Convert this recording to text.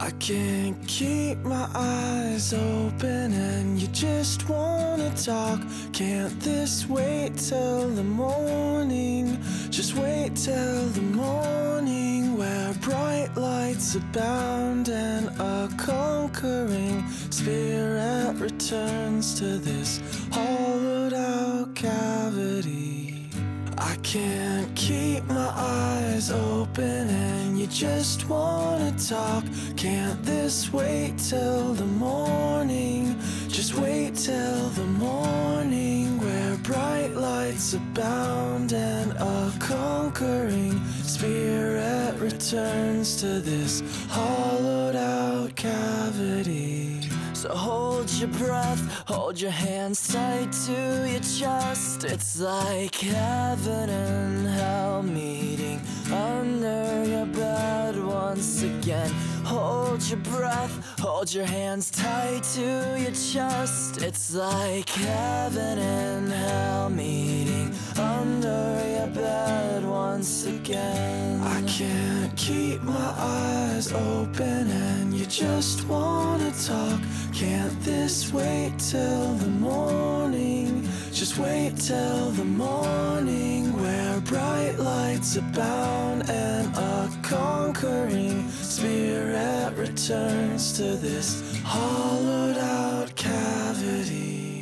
I can't keep my eyes open and you just wanna talk. Can't this wait till the morning? Just wait till the morning, where bright lights abound and a conquering spirit returns to this hollowed out cavity. I can't keep my eyes open and you just wanna talk. Can't this wait till the morning? Just wait till the morning, where bright lights abound and a conquering spirit returns to this hollowed out cavity. So hold your breath, hold your hands tight to your chest. It's like heaven and hell meeting under your bed once again. Hold your breath, hold your hands tight to your chest. It's like heaven and hell meeting under your bed once again. I can't keep my eyes open and you just wanna talk. Can't this wait till the morning? Just wait till the morning, where bright lights abound and a conquering spirit returns to this hollowed out cavity.